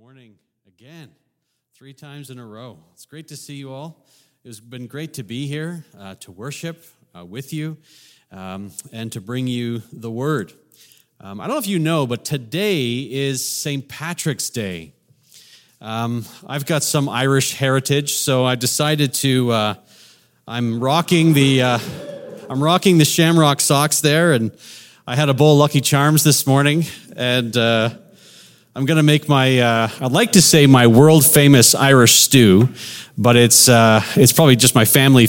morning again, 3 times in a row. It's great to see you all. It's been great to be here, to worship with you, and to bring you the Word. I don't know if you know, but today is St. Patrick's Day. I've got some Irish heritage, so I decided to, I'm rocking the Shamrock socks there, and I had a bowl of Lucky Charms this morning, and I'm going to make I'd like to say my world-famous Irish stew, but it's probably just my family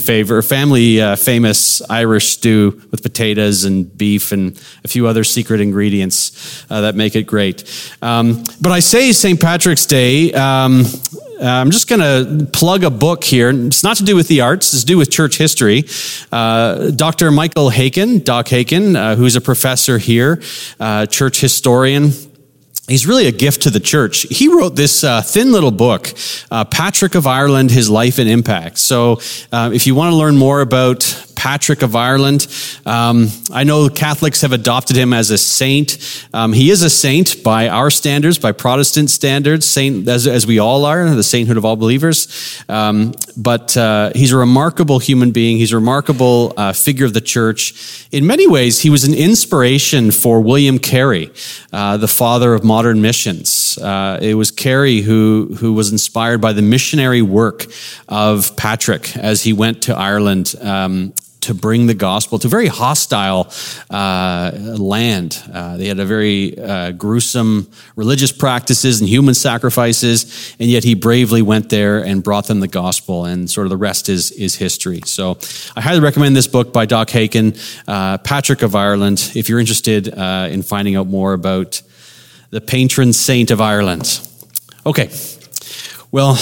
famous Irish stew with potatoes and beef and a few other secret ingredients that make it great. But I say St. Patrick's Day, I'm just going to plug a book here. It's not to do with the arts. It's to do with church history. Dr. Michael Haykin, Doc Haykin, who's a professor here, church historian. He's really a gift to the church. He wrote this thin little book, Patrick of Ireland, His Life and Impact. So if you want to learn more about Patrick of Ireland, I know Catholics have adopted him as a saint. He is a saint by our standards, by Protestant standards, saint as we all are, the sainthood of all believers. But he's a remarkable human being. He's a remarkable figure of the church. In many ways, he was an inspiration for William Carey, the father of modern missions. It was Carey who was inspired by the missionary work of Patrick as he went to Ireland to bring the gospel to a very hostile land. They had a very gruesome religious practices and human sacrifices, and yet he bravely went there and brought them the gospel, and sort of the rest is history. So I highly recommend this book by Doc Haykin, Patrick of Ireland, if you're interested in finding out more about the patron saint of Ireland. Okay, well,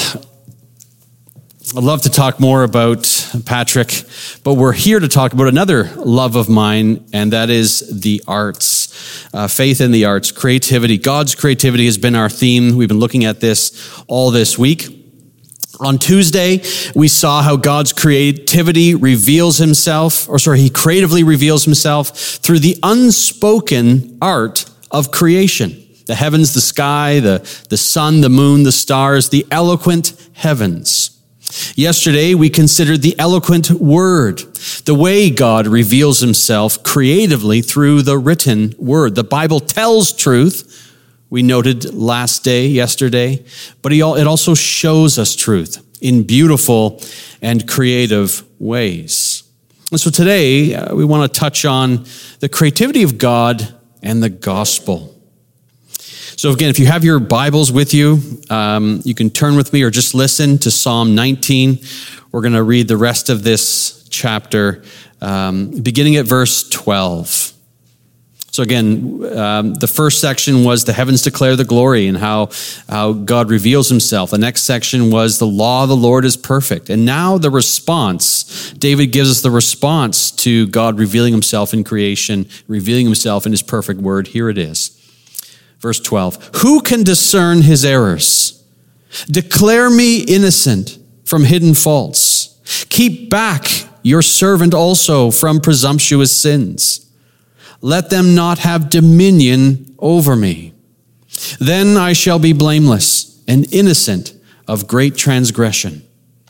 I'd love to talk more about Patrick, but we're here to talk about another love of mine, and that is the arts. Faith in the arts, creativity. God's creativity has been our theme. We've been looking at this all this week. On Tuesday, we saw how God's creativity reveals himself, he creatively reveals himself through the unspoken art of creation. The heavens, the sky, the sun, the moon, the stars, the eloquent heavens. Yesterday, we considered the eloquent word, the way God reveals himself creatively through the written word. The Bible tells truth, we noted yesterday, but it also shows us truth in beautiful and creative ways. And so today, we want to touch on the creativity of God and the gospel. So again, if you have your Bibles with you, you can turn with me or just listen to Psalm 19. We're going to read the rest of this chapter, beginning at verse 12. So again, the first section was the heavens declare the glory and how God reveals himself. The next section was the law of the Lord is perfect. And now the response, David gives us the response to God revealing himself in creation, revealing himself in his perfect word. Here it is. Verse 12, who can discern his errors? Declare me innocent from hidden faults. Keep back your servant also from presumptuous sins. Let them not have dominion over me. Then I shall be blameless and innocent of great transgression.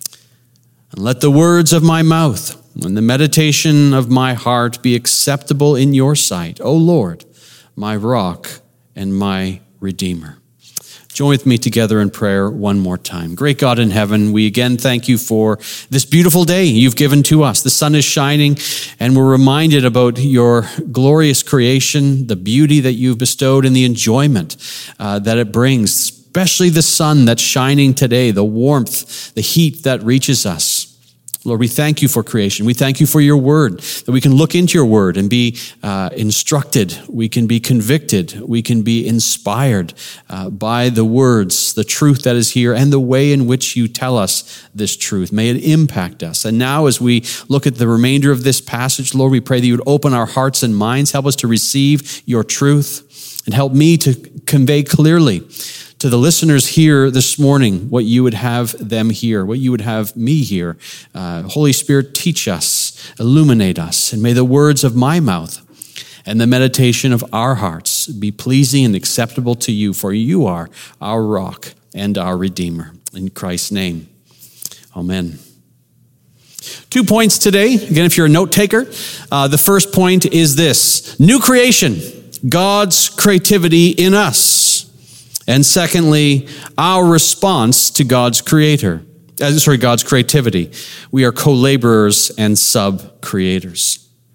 And let the words of my mouth and the meditation of my heart be acceptable in your sight, O Lord, my rock and my Redeemer. Join with me together in prayer one more time. Great God in heaven, we again thank you for this beautiful day you've given to us. The sun is shining, and we're reminded about your glorious creation, the beauty that you've bestowed, and the enjoyment that it brings, especially the sun that's shining today, the warmth, the heat that reaches us. Lord, we thank you for creation. We thank you for your word, that we can look into your word and be instructed. We can be convicted. We can be inspired by the words, the truth that is here, and the way in which you tell us this truth. May it impact us. And now as we look at the remainder of this passage, Lord, we pray that you would open our hearts and minds, help us to receive your truth, and help me to convey clearly to the listeners here this morning what you would have them hear, what you would have me hear. Holy Spirit, teach us, illuminate us, and may the words of my mouth and the meditation of our hearts be pleasing and acceptable to you, for you are our rock and our Redeemer. In Christ's name, amen. 2 points today. Again, if you're a note taker, the first point is this: new creation, God's creativity in us. And secondly, our response to God's God's creativity. We are co-laborers and sub-creators.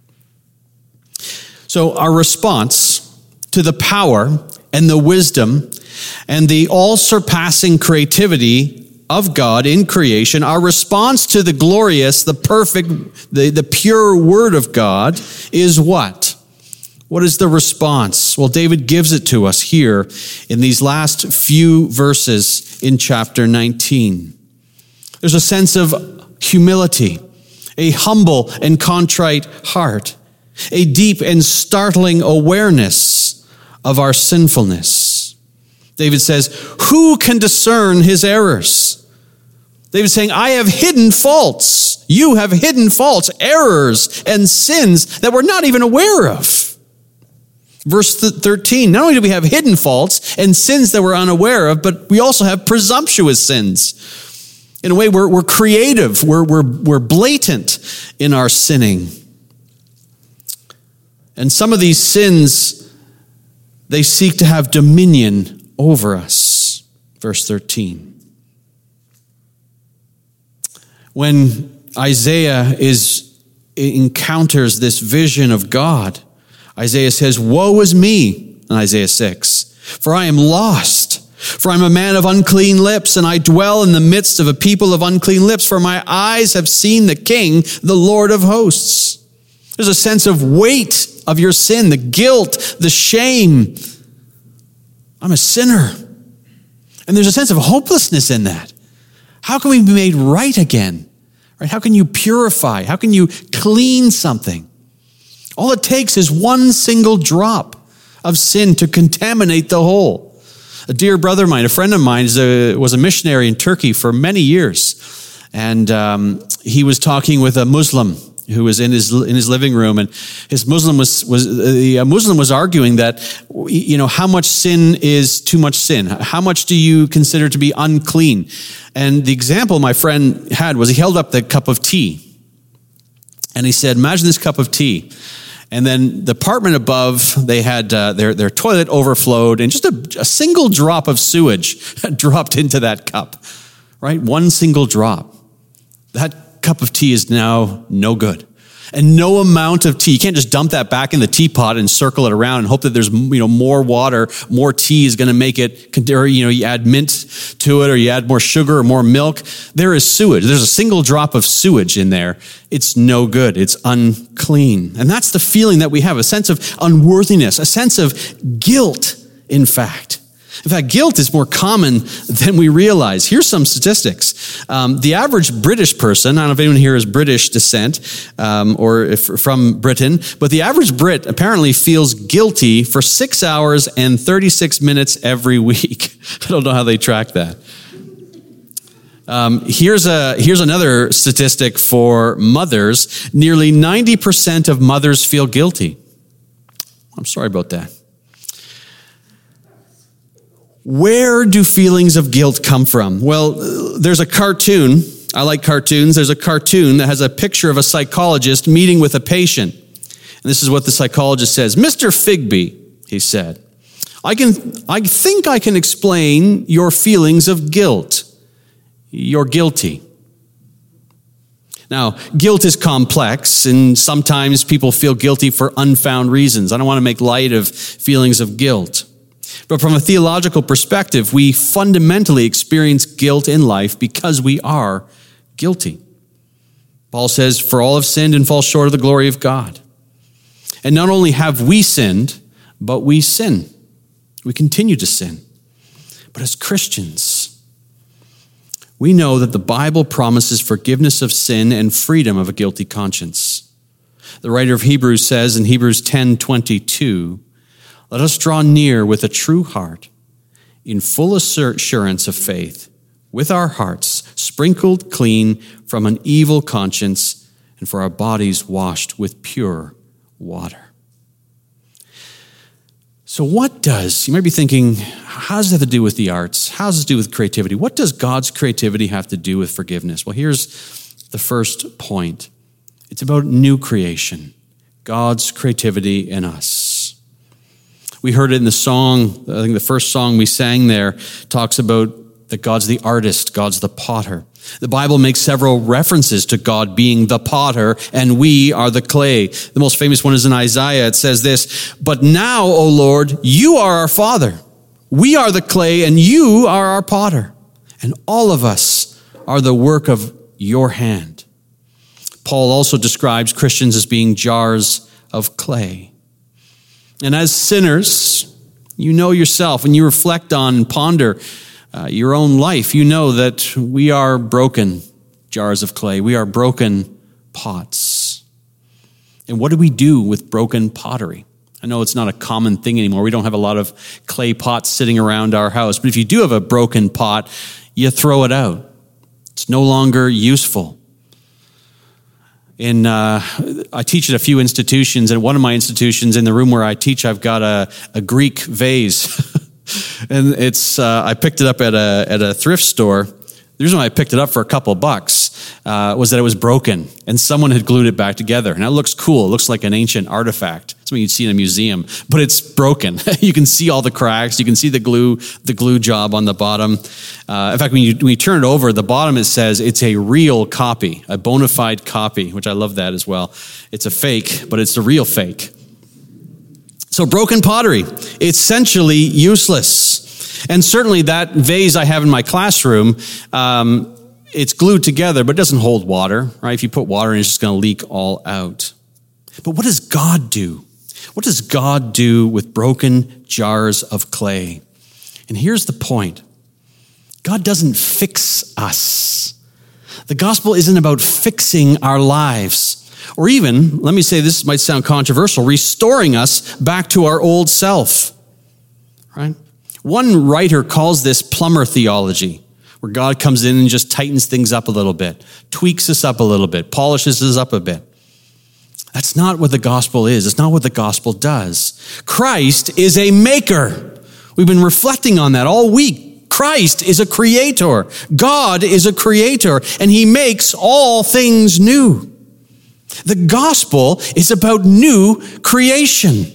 So our response to the power and the wisdom and the all-surpassing creativity of God in creation, our response to the glorious, the perfect, the pure word of God is what? What is the response? Well, David gives it to us here in these last few verses in chapter 19. There's a sense of humility, a humble and contrite heart, a deep and startling awareness of our sinfulness. David says, who can discern his errors? David's saying, I have hidden faults. You have hidden faults, errors, and sins that we're not even aware of. Verse 13, not only do we have hidden faults and sins that we're unaware of, but we also have presumptuous sins. In a way, we're creative, we're blatant in our sinning. And some of these sins, they seek to have dominion over us. Verse 13. When Isaiah encounters this vision of God, Isaiah says, woe is me, in Isaiah 6, for I am lost. For I'm a man of unclean lips, and I dwell in the midst of a people of unclean lips, for my eyes have seen the King, the Lord of hosts. There's a sense of weight of your sin, the guilt, the shame. I'm a sinner. And there's a sense of hopelessness in that. How can we be made right again? Right? How can you purify? How can you clean something? All it takes is one single drop of sin to contaminate the whole. A dear brother of mine, a friend of mine, was a missionary in Turkey for many years. And he was talking with a Muslim who was in his living room, and his Muslim was arguing that, how much sin is too much sin? How much do you consider to be unclean? And the example my friend had was he held up the cup of tea, and he said, imagine this cup of tea. And then the apartment above, they had their toilet overflowed, and just a single drop of sewage dropped into that cup, right? One single drop. That cup of tea is now no good. And no amount of tea, you can't just dump that back in the teapot and circle it around and hope that there's more water, more tea is going to make it, or you add mint to it, or you add more sugar or more milk. There is sewage. There's a single drop of sewage in there. It's no good. It's unclean. And that's the feeling that we have, a sense of unworthiness, a sense of guilt, in fact. In fact, guilt is more common than we realize. Here's some statistics. The average British person, I don't know if anyone here is British descent or if from Britain, but the average Brit apparently feels guilty for 6 hours and 36 minutes every week. I don't know how they track that. Here's another statistic for mothers. Nearly 90% of mothers feel guilty. I'm sorry about that. Where do feelings of guilt come from? Well, there's a cartoon. I like cartoons. There's a cartoon that has a picture of a psychologist meeting with a patient. And this is what the psychologist says. Mr. Figby, he said, I think I can explain your feelings of guilt. You're guilty. Now, guilt is complex, and sometimes people feel guilty for unfound reasons. I don't want to make light of feelings of guilt. But from a theological perspective, we fundamentally experience guilt in life because we are guilty. Paul says, for all have sinned and fall short of the glory of God. And not only have we sinned, but we sin. We continue to sin. But as Christians, we know that the Bible promises forgiveness of sin and freedom of a guilty conscience. The writer of Hebrews says in Hebrews 10:22, let us draw near with a true heart, in full assurance of faith, with our hearts sprinkled clean from an evil conscience, and for our bodies washed with pure water. So you might be thinking, how does that have to do with the arts? How does this do with creativity? What does God's creativity have to do with forgiveness? Well, here's the first point. It's about new creation, God's creativity in us. We heard it in the song, I think the first song we sang there talks about that God's the artist, God's the potter. The Bible makes several references to God being the potter and we are the clay. The most famous one is in Isaiah. It says this, "But now, O Lord, you are our Father. We are the clay and you are our potter. And all of us are the work of your hand." Paul also describes Christians as being jars of clay. And as sinners, you know yourself, when you reflect on and ponder your own life, you know that we are broken jars of clay. We are broken pots. And what do we do with broken pottery? I know it's not a common thing anymore. We don't have a lot of clay pots sitting around our house. But if you do have a broken pot, you throw it out. It's no longer useful. I teach at a few institutions, and one of my institutions in the room where I teach, I've got a Greek vase. And I picked it up at a thrift store. The reason why I picked it up for a couple bucks was that it was broken, and someone had glued it back together. And it looks cool. It looks like an ancient artifact. Something you'd see in a museum, but it's broken. You can see all the cracks. You can see the glue job on the bottom. In fact, when you turn it over, the bottom it says it's a real copy, a bona fide copy, which I love that as well. It's a fake, but it's a real fake. So broken pottery, essentially useless. And certainly that vase I have in my classroom, it's glued together, but it doesn't hold water, right? If you put water in, it's just going to leak all out. But what does God do? What does God do with broken jars of clay? And here's the point. God doesn't fix us. The gospel isn't about fixing our lives. Or even, let me say, this might sound controversial, restoring us back to our old self, right? One writer calls this plumber theology, where God comes in and just tightens things up a little bit, tweaks us up a little bit, polishes us up a bit. That's not what the gospel is. It's not what the gospel does. Christ is a maker. We've been reflecting on that all week. Christ is a creator. God is a creator, and he makes all things new. The gospel is about new creation.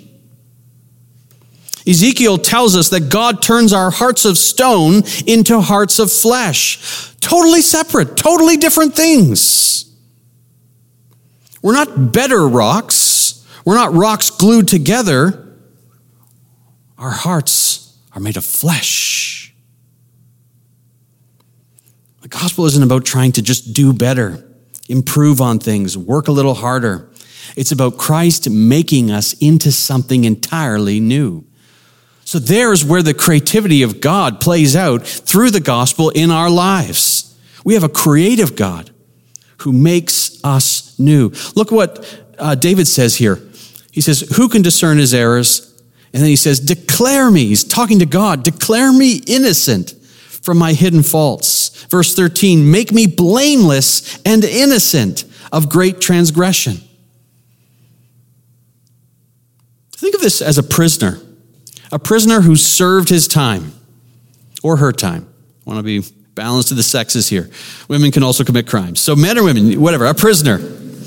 Ezekiel tells us that God turns our hearts of stone into hearts of flesh. Totally separate, totally different things. We're not better rocks. We're not rocks glued together. Our hearts are made of flesh. The gospel isn't about trying to just do better, improve on things, work a little harder. It's about Christ making us into something entirely new. So there's where the creativity of God plays out through the gospel in our lives. We have a creative God who makes us new. Look what David says here. He says, "Who can discern his errors?" And then he says, "Declare me." He's talking to God. "Declare me innocent from my hidden faults." Verse 13, "Make me blameless and innocent of great transgression." Think of this as a prisoner who served his time or her time. I want to be balanced to the sexes here. Women can also commit crimes. So men or women, whatever, a prisoner.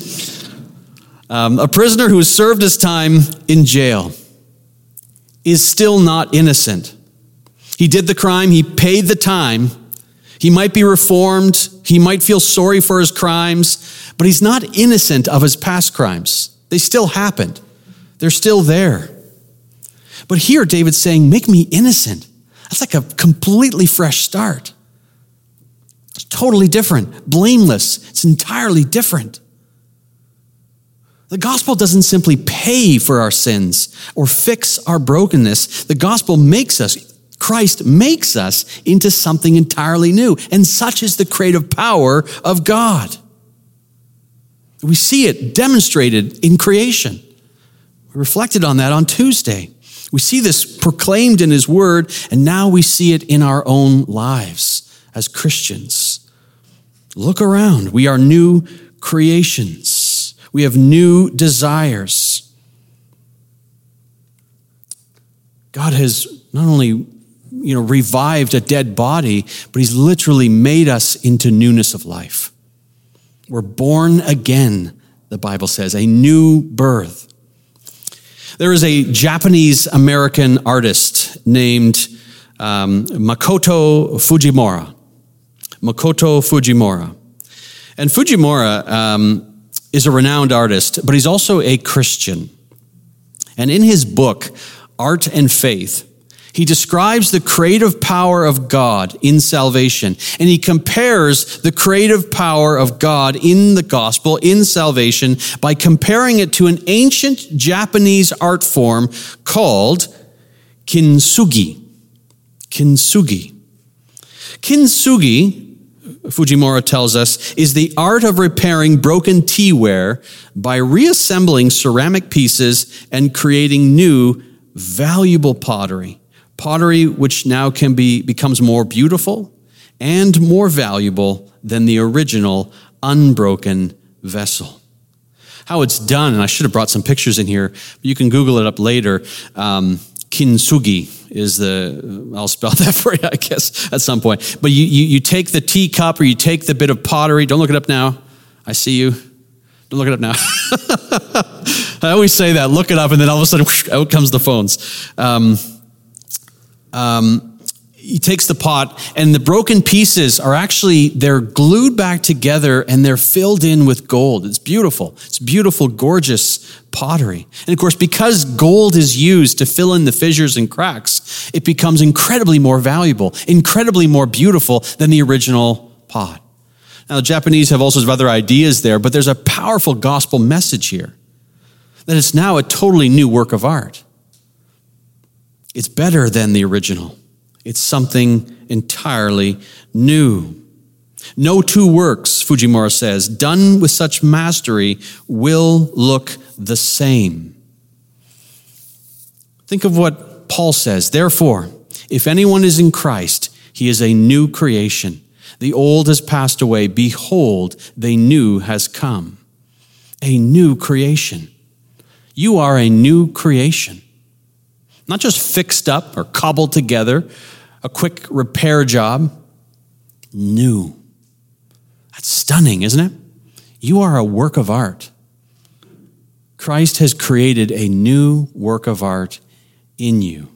A prisoner who has served his time in jail is still not innocent. He did the crime, he paid the time. He might be reformed, he might feel sorry for his crimes, but he's not innocent of his past crimes. They still happened. They're still there. But here David's saying, "Make me innocent." That's like a completely fresh start. It's totally different. Blameless. It's entirely different. The gospel doesn't simply pay for our sins or fix our brokenness. The gospel Christ makes us into something entirely new. And such is the creative power of God. We see it demonstrated in creation. We reflected on that on Tuesday. We see this proclaimed in his word, and now we see it in our own lives as Christians. Look around. We are new creations. We have new desires. God has not only, revived a dead body, but he's literally made us into newness of life. We're born again, the Bible says, a new birth. There is a Japanese-American artist named Makoto Fujimura. Makoto Fujimura. And Fujimura is a renowned artist, but he's also a Christian. And in his book, Art and Faith, he describes the creative power of God in salvation. And he compares the creative power of God in the gospel, in salvation, by comparing it to an ancient Japanese art form called kintsugi. Kintsugi. Kintsugi, Fujimura tells us, is the art of repairing broken teaware by reassembling ceramic pieces and creating new, valuable pottery. Pottery which now becomes more beautiful and more valuable than the original unbroken vessel. How it's done, and I should have brought some pictures in here, but you can Google it up later. Kintsugi is I'll spell that for you, I guess, at some point. But you take the teacup or you take the bit of pottery. Don't look it up now. I see you. Don't look it up now. I always say that, look it up, and then all of a sudden, whoosh, out comes the phones. He takes the pot, and the broken pieces they're glued back together, and they're filled in with gold. It's beautiful. It's beautiful, gorgeous pottery. And of course, because gold is used to fill in the fissures and cracks, it becomes incredibly more valuable, incredibly more beautiful than the original pot. Now, the Japanese have all sorts of other ideas there, but there's a powerful gospel message here, that it's now a totally new work of art. It's better than the original. It's something entirely new. No two works, Fujimura says, done with such mastery will look the same. Think of what Paul says. Therefore, if anyone is in Christ, he is a new creation. The old has passed away. Behold, the new has come. A new creation. You are a new creation. Not just fixed up or cobbled together, a quick repair job. New. That's stunning, isn't it? You are a work of art. Christ has created a new work of art in you.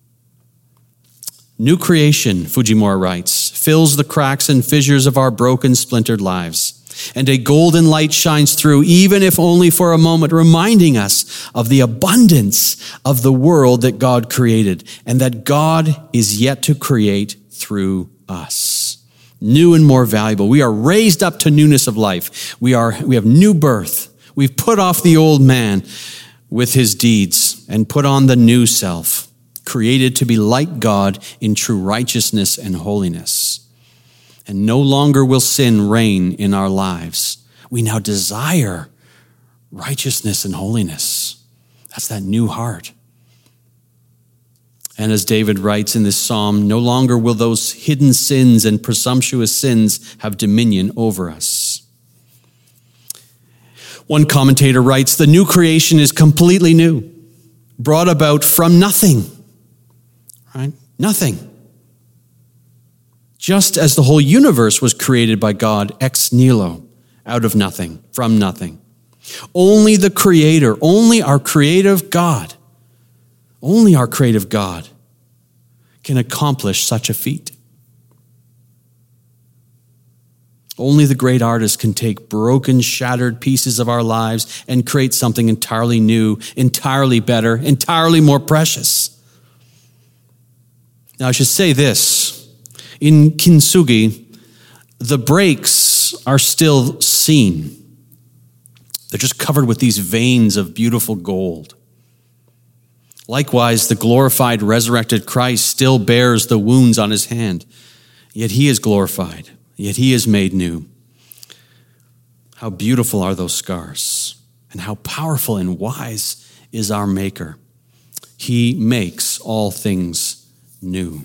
New creation, Fujimura writes, fills the cracks and fissures of our broken, splintered lives. And a golden light shines through, even if only for a moment, reminding us of the abundance of the world that God created and that God is yet to create through us. New and more valuable. We are raised up to newness of life. We have new birth. We've put off the old man with his deeds and put on the new self, created to be like God in true righteousness and holiness. And no longer will sin reign in our lives. We now desire righteousness and holiness. That's that new heart. And as David writes in this psalm, no longer will those hidden sins and presumptuous sins have dominion over us. One commentator writes, the new creation is completely new, brought about from nothing, right? Nothing. Just as the whole universe was created by God ex nihilo, out of nothing, from nothing. Only the Creator, only our creative God can accomplish such a feat. Only the great artist can take broken, shattered pieces of our lives and create something entirely new, entirely better, entirely more precious. Now, I should say this. In kintsugi, the breaks are still seen. They're just covered with these veins of beautiful gold. Likewise, the glorified, resurrected Christ still bears the wounds on his hand, yet he is glorified, yet he is made new. How beautiful are those scars, and how powerful and wise is our Maker. He makes all things new.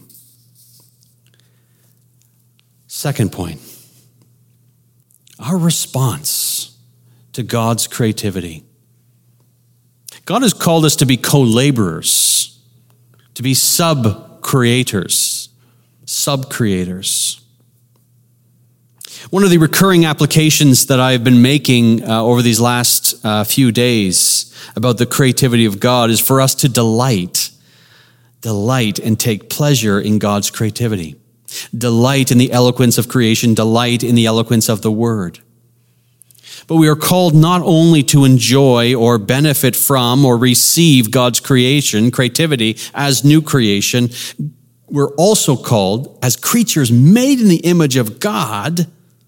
Second point, our response to God's creativity. God has called us to be co-laborers to be sub-creators. Sub-creators. One of the recurring applications that I've been making over these last few days about the creativity of God is for us to delight and take pleasure in God's creativity. Delight in the eloquence of creation, delight in the eloquence of the Word. But we are called not only to enjoy or benefit from or receive God's creativity as new creation, we're also called, as creatures made in the image of God,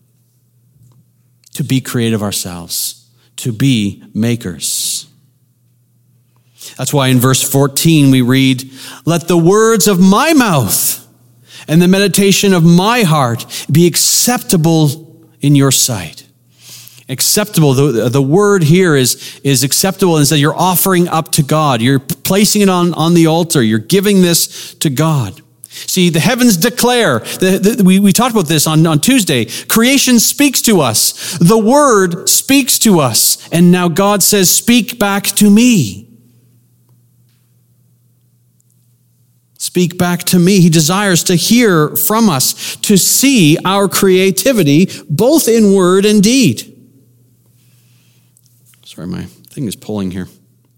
to be creative ourselves, to be makers. That's why in verse 14 we read, "Let the words of my mouth and the meditation of my heart be acceptable in your sight." Acceptable, the word here is acceptable, and says you're offering up to God. You're placing it on the altar. You're giving this to God. See, the heavens declare, we talked about this on Tuesday, creation speaks to us. The Word speaks to us. And now God says, speak back to me. Speak back to me. He desires to hear from us, to see our creativity, both in word and deed. Sorry, my thing is pulling here.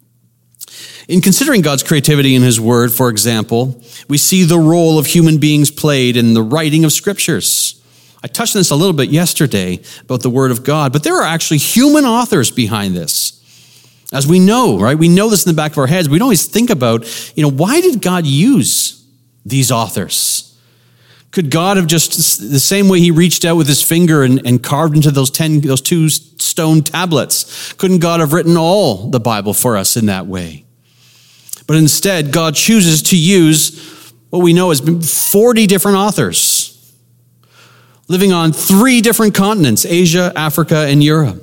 In considering God's creativity in His Word, for example, we see the role of human beings played in the writing of Scriptures. I touched on this a little bit yesterday about the Word of God, but there are actually human authors behind this. As we know, right? We know this in the back of our heads. We don't always think about, why did God use these authors? Could God have just, the same way He reached out with His finger and carved into those 2 stone tablets, couldn't God have written all the Bible for us in that way? But instead, God chooses to use what we know as 40 different authors, living on 3 different continents, Asia, Africa, and Europe.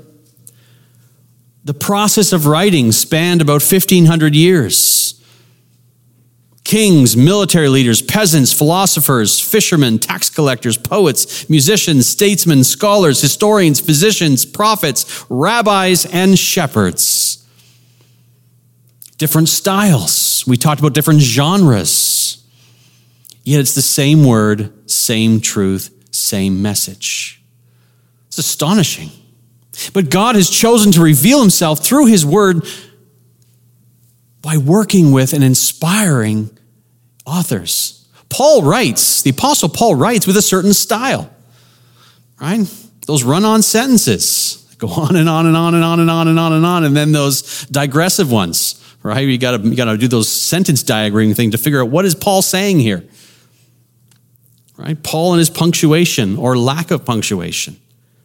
The process of writing spanned about 1,500 years. Kings, military leaders, peasants, philosophers, fishermen, tax collectors, poets, musicians, statesmen, scholars, historians, physicians, prophets, rabbis, and shepherds. Different styles. We talked about different genres. Yet it's the same word, same truth, same message. It's astonishing. But God has chosen to reveal Himself through His Word by working with and inspiring authors. The Apostle Paul writes with a certain style, right? Those run-on sentences go on and on and on and on and on and on and on, and then those digressive ones, right? You got to do those sentence diagram thing to figure out what is Paul saying here, right? Paul and his punctuation or lack of punctuation.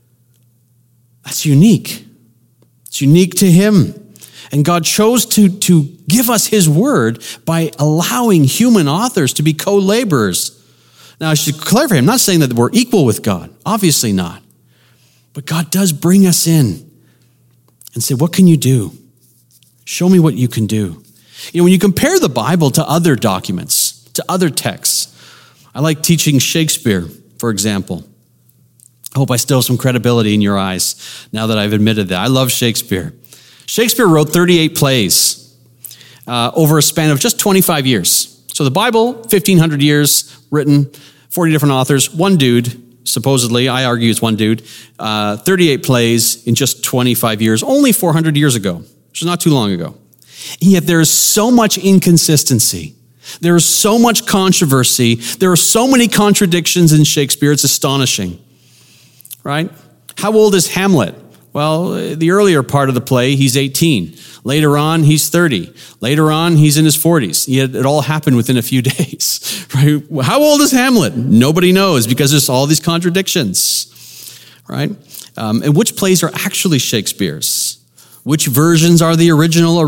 That's unique. It's unique to him. And God chose to give us His Word by allowing human authors to be co-laborers. Now, I should clarify, I'm not saying that we're equal with God. Obviously not. But God does bring us in and say, what can you do? Show me what you can do. When you compare the Bible to other documents, to other texts, I like teaching Shakespeare, for example. I hope I still have some credibility in your eyes now that I've admitted that. I love Shakespeare. Shakespeare wrote 38 plays over a span of just 25 years. So the Bible, 1,500 years, written, 40 different authors, one dude, supposedly, I argue it's one dude, 38 plays in just 25 years, only 400 years ago, which is not too long ago. And yet there is so much inconsistency. There is so much controversy. There are so many contradictions in Shakespeare, it's astonishing. Right? How old is Hamlet? Well, the earlier part of the play, he's 18. Later on, he's 30. Later on, he's in his 40s. Yet it all happened within a few days. Right? How old is Hamlet? Nobody knows because there's all these contradictions. Right? And which plays are actually Shakespeare's? Which versions are the original?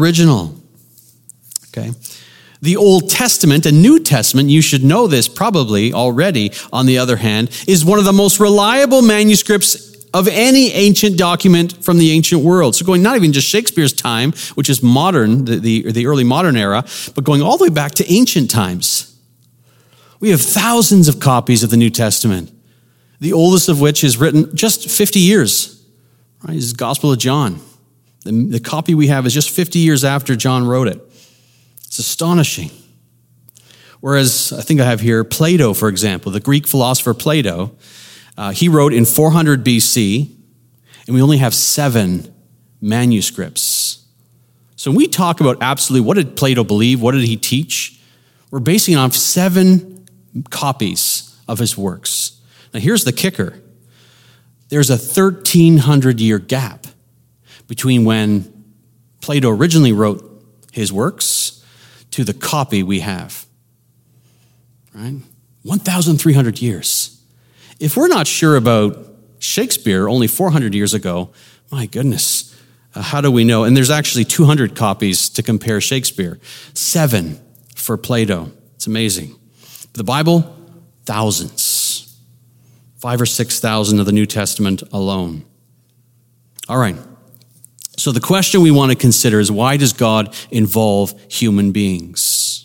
Okay. The Old Testament and New Testament, you should know this probably already, on the other hand, is one of the most reliable manuscripts of any ancient document from the ancient world. So going not even just Shakespeare's time, which is modern, the early modern era, but going all the way back to ancient times. We have thousands of copies of the New Testament, the oldest of which is written just 50 years. Right? This is the Gospel of John. The copy we have is just 50 years after John wrote it. It's astonishing. Whereas, I think I have here Plato, for example, the Greek philosopher Plato, he wrote in 400 BC, and we only have 7 manuscripts. So when we talk about absolutely what did Plato believe, what did he teach, we're basing it on 7 copies of his works. Now here's the kicker. There's a 1,300-year gap between when Plato originally wrote his works to the copy we have. Right? 1,300 years. If we're not sure about Shakespeare only 400 years ago, my goodness, how do we know? And there's actually 200 copies to compare Shakespeare. 7 for Plato. It's amazing. The Bible, thousands. 5,000 or 6,000 of the New Testament alone. All right. So the question we want to consider is, why does God involve human beings?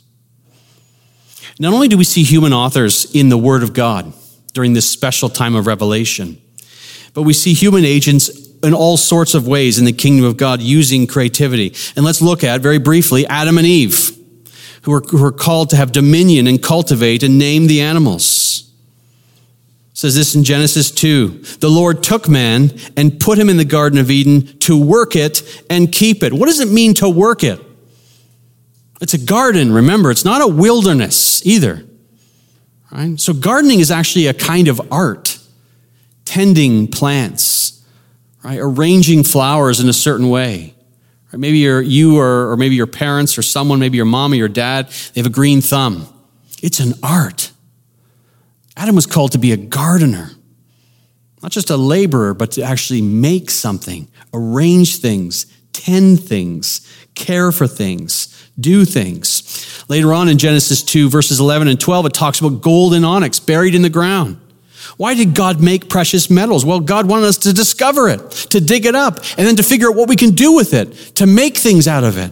Not only do we see human authors in the Word of God during this special time of revelation, but we see human agents in all sorts of ways in the kingdom of God using creativity. And let's look at, very briefly, Adam and Eve, who are called to have dominion and cultivate and name the animals. It says this in Genesis 2, the Lord took man and put him in the Garden of Eden to work it and keep it. What does it mean to work it? It's a garden, remember. It's not a wilderness either. Right? So gardening is actually a kind of art. Tending plants, right? Arranging flowers in a certain way. Right? Maybe or maybe your parents or someone, maybe your mom or your dad, they have a green thumb. It's an art. Adam was called to be a gardener. Not just a laborer, but to actually make something, arrange things, tend things, care for things, do things. Later on in Genesis 2, verses 11 and 12, it talks about gold and onyx buried in the ground. Why did God make precious metals? Well, God wanted us to discover it, to dig it up, and then to figure out what we can do with it, to make things out of it.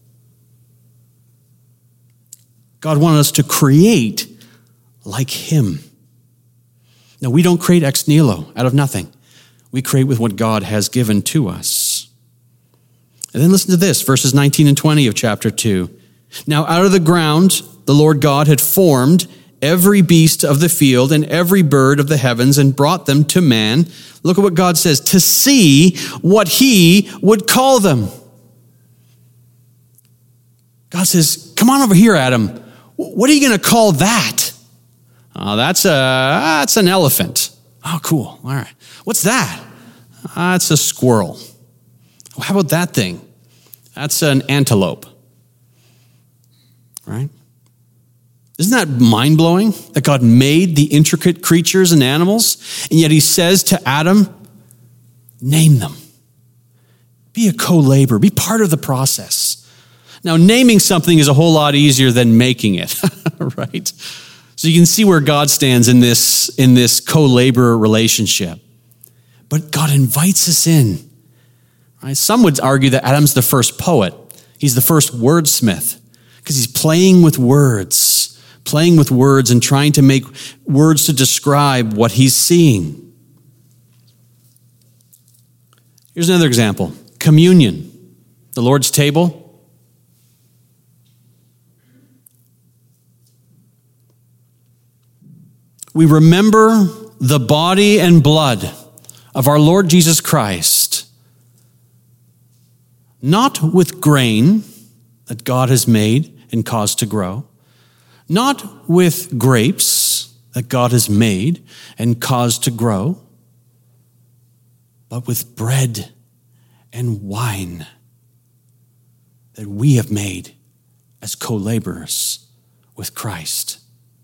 God wanted us to create like him. Now, we don't create ex nihilo, out of nothing. We create with what God has given to us. And then listen to this, verses 19 and 20 of chapter 2. Now, out of the ground, the Lord God had formed every beast of the field and every bird of the heavens and brought them to man. Look at what God says, to see what he would call them. God says, come on over here, Adam. What are you going to call that? Oh, that's an elephant. Oh, cool. All right. What's that? It's a squirrel. How about that thing? That's an antelope. Right? Isn't that mind-blowing that God made the intricate creatures and animals, and yet he says to Adam, name them. Be a co-laborer. Be part of the process. Now, naming something is a whole lot easier than making it, right? So you can see where God stands in this co-laborer relationship. But God invites us in. Right? Some would argue that Adam's the first poet. He's the first wordsmith because he's playing with words and trying to make words to describe what he's seeing. Here's another example. Communion, the Lord's table. We remember the body and blood of our Lord Jesus Christ, not with grain that God has made and caused to grow, not with grapes that God has made and caused to grow, but with bread and wine that we have made as co-laborers with Christ.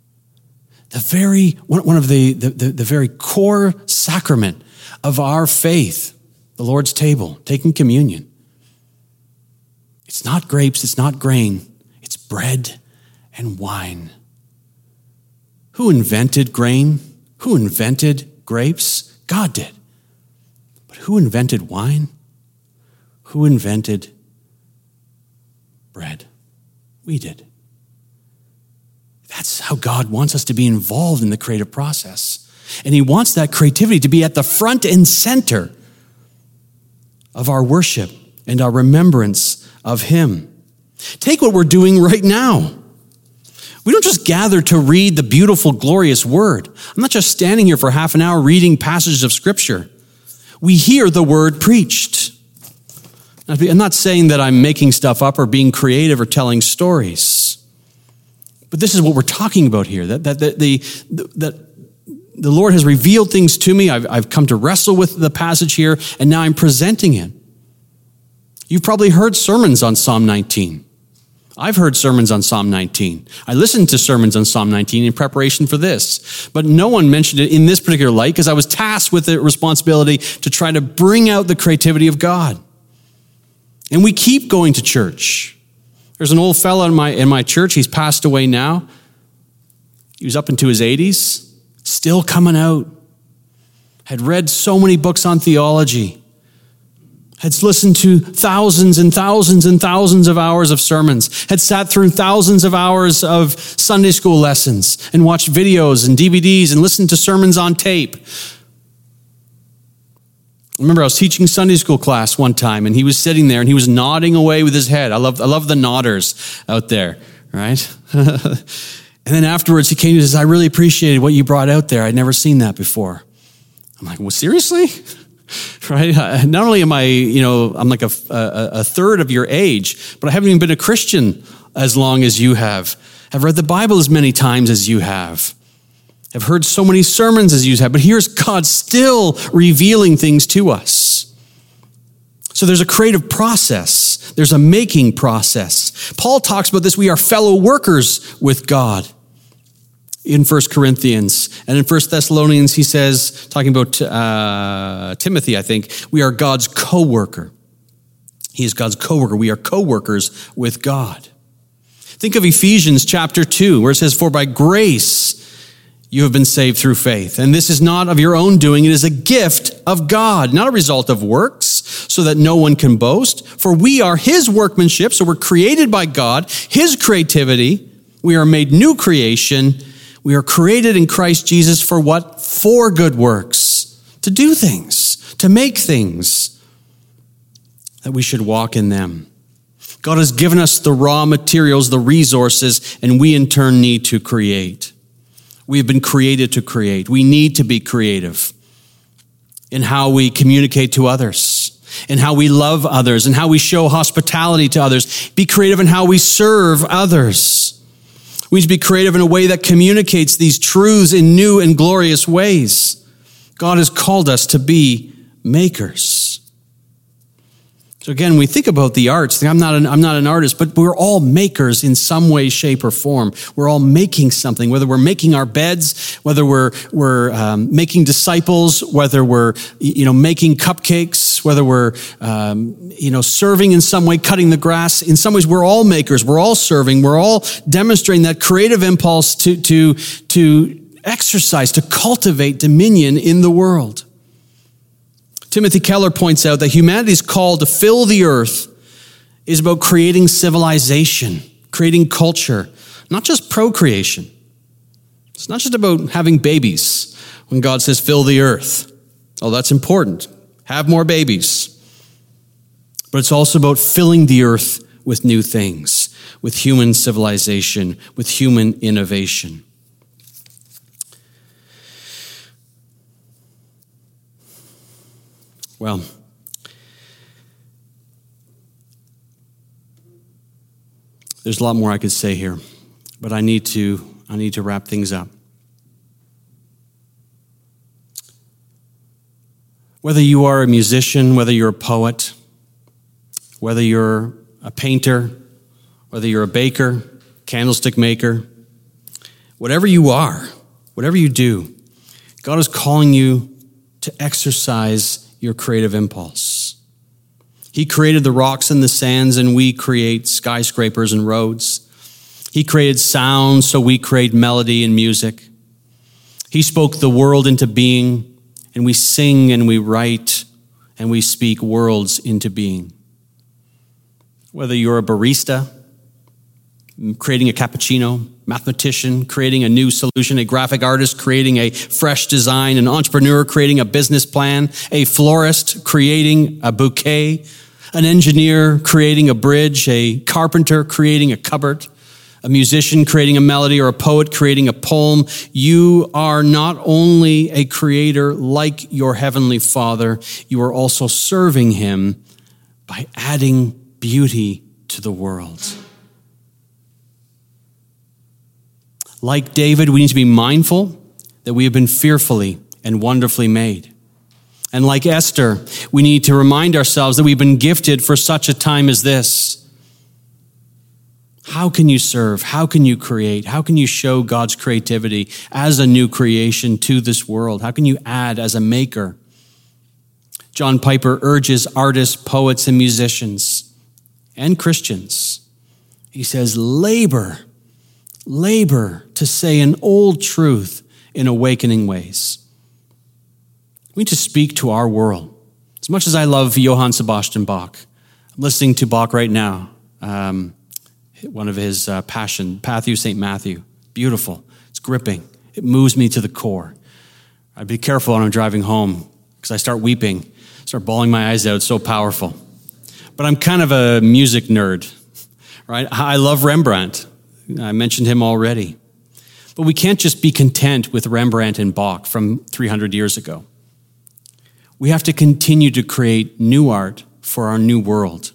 One of the very core sacrament of our faith, the Lord's table, taking communion. It's not grapes, it's not grain, it's bread and wine. Who invented grain? Who invented grapes? God did. But who invented wine? Who invented bread? We did. That's how God wants us to be involved in the creative process. And he wants that creativity to be at the front and center of our worship and our remembrance of him. Take what we're doing right now. We don't just gather to read the beautiful, glorious word. I'm not just standing here for half an hour reading passages of Scripture. We hear the word preached. I'm not saying that I'm making stuff up or being creative or telling stories. But this is what we're talking about here, that the Lord has revealed things to me. I've come to wrestle with the passage here, and now I'm presenting it. You've probably heard sermons on Psalm 19. I've heard sermons on Psalm 19. I listened to sermons on Psalm 19 in preparation for this, but no one mentioned it in this particular light because I was tasked with the responsibility to try to bring out the creativity of God. And we keep going to church. There's an old fellow in my church. He's passed away now. He was up into his 80s, still coming out. Had read so many books on theology. Had listened to thousands and thousands and thousands of hours of sermons, had sat through thousands of hours of Sunday school lessons and watched videos and DVDs and listened to sermons on tape. I remember I was teaching Sunday school class one time, and he was sitting there and he was nodding away with his head. I love the nodders out there, right? And then afterwards he came and says, I really appreciated what you brought out there. I'd never seen that before. I'm like, well, seriously? Right? Not only am I, I'm like a third of your age, but I haven't even been a Christian as long as you have. I've read the Bible as many times as you have. I've heard so many sermons as you have, but here's God still revealing things to us. So there's a creative process. There's a making process. Paul talks about this. We are fellow workers with God in 1 Corinthians. And in 1 Thessalonians, he says, talking about Timothy, I think, we are God's co-worker. He is God's co-worker. We are co-workers with God. Think of Ephesians chapter 2, where it says, for by grace you have been saved through faith. And this is not of your own doing. It is a gift of God, not a result of works, so that no one can boast. For we are his workmanship, so we're created by God, his creativity. We are made new creation. We are created in Christ Jesus for what? For good works. To do things, to make things, that we should walk in them. God has given us the raw materials, the resources, and we in turn need to create. We have been created to create. We need to be creative in how we communicate to others, in how we love others, in how we show hospitality to others. Be creative in how we serve others. We need to be creative in a way that communicates these truths in new and glorious ways. God has called us to be makers. So again, we think about the arts. I'm not an artist, but we're all makers in some way, shape, or form. We're all making something, whether we're making our beds, whether we're making disciples, whether we're making cupcakes, whether we're serving in some way, cutting the grass. In some ways, we're all makers. We're all serving. We're all demonstrating that creative impulse to exercise, to cultivate dominion in the world. Timothy Keller points out that humanity's call to fill the earth is about creating civilization, creating culture, not just procreation. It's not just about having babies when God says fill the earth. Oh, that's important. Have more babies. But it's also about filling the earth with new things, with human civilization, with human innovation. Well, there's a lot more I could say here, but I need to wrap things up. Whether you are a musician, whether you're a poet, whether you're a painter, whether you're a baker, candlestick maker, whatever you are, whatever you do, God is calling you to exercise your creative impulse. He created the rocks and the sands, and we create skyscrapers and roads. He created sound, so we create melody and music. He spoke the world into being, and we sing and we write and we speak worlds into being. Whether you're a barista, creating a cappuccino, mathematician, creating a new solution, a graphic artist, creating a fresh design, an entrepreneur, creating a business plan, a florist, creating a bouquet, an engineer, creating a bridge, a carpenter, creating a cupboard, a musician creating a melody or a poet creating a poem. You are not only a creator like your heavenly Father, you are also serving him by adding beauty to the world. Like David, we need to be mindful that we have been fearfully and wonderfully made. And like Esther, we need to remind ourselves that we've been gifted for such a time as this. How can you serve? How can you create? How can you show God's creativity as a new creation to this world? How can you add as a maker? John Piper urges artists, poets, and musicians and Christians. He says, labor to say an old truth in awakening ways. We need to speak to our world. As much as I love Johann Sebastian Bach, I'm listening to Bach right now. One of his Passion, Matthew, St. Matthew. Beautiful. It's gripping. It moves me to the core. I'd be careful when I'm driving home because I start weeping, start bawling my eyes out. It's so powerful. But I'm kind of a music nerd, right? I love Rembrandt. I mentioned him already. But we can't just be content with Rembrandt and Bach from 300 years ago. We have to continue to create new art for our new world.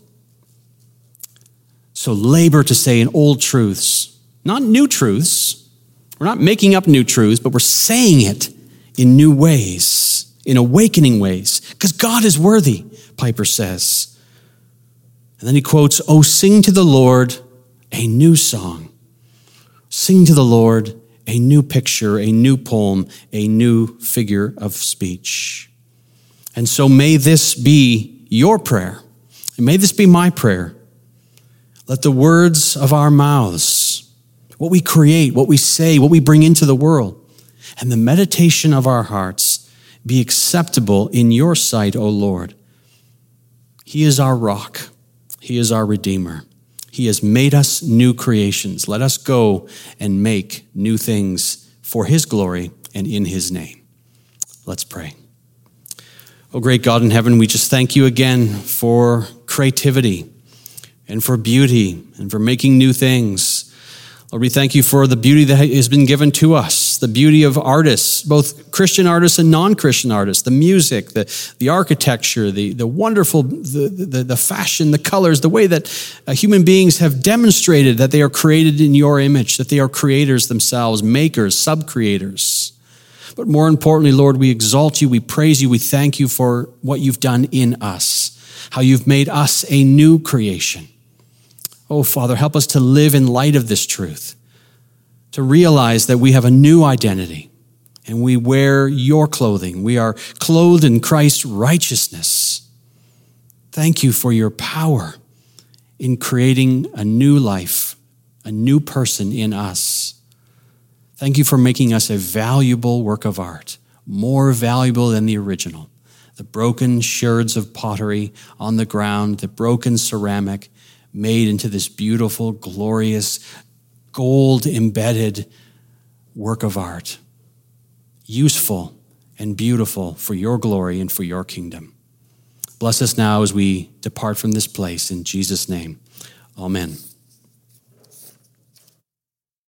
So labor to say in old truths, not new truths. We're not making up new truths, but we're saying it in new ways, in awakening ways, because God is worthy, Piper says. And then he quotes, "Oh, sing to the Lord a new song. Sing to the Lord a new picture, a new poem, a new figure of speech." And so may this be your prayer, and may this be my prayer. Let the words of our mouths, what we create, what we say, what we bring into the world, and the meditation of our hearts be acceptable in your sight, O Lord. He is our rock. He is our Redeemer. He has made us new creations. Let us go and make new things for his glory and in his name. Let's pray. Oh, great God in heaven, we just thank you again for creativity and for beauty and for making new things. Lord, we thank you for the beauty that has been given to us, the beauty of artists, both Christian artists and non-Christian artists, the music, the architecture, the wonderful, the fashion, the colors, the way that human beings have demonstrated that they are created in your image, that they are creators themselves, makers, sub-creators. But more importantly, Lord, we exalt you, we praise you, we thank you for what you've done in us, how you've made us a new creation. Oh, Father, help us to live in light of this truth, to realize that we have a new identity and we wear your clothing. We are clothed in Christ's righteousness. Thank you for your power in creating a new life, a new person in us. Thank you for making us a valuable work of art, more valuable than the original. The broken sherds of pottery on the ground, the broken ceramic, made into this beautiful, glorious, gold-embedded work of art, useful and beautiful for your glory and for your kingdom. Bless us now as we depart from this place. In Jesus' name, amen.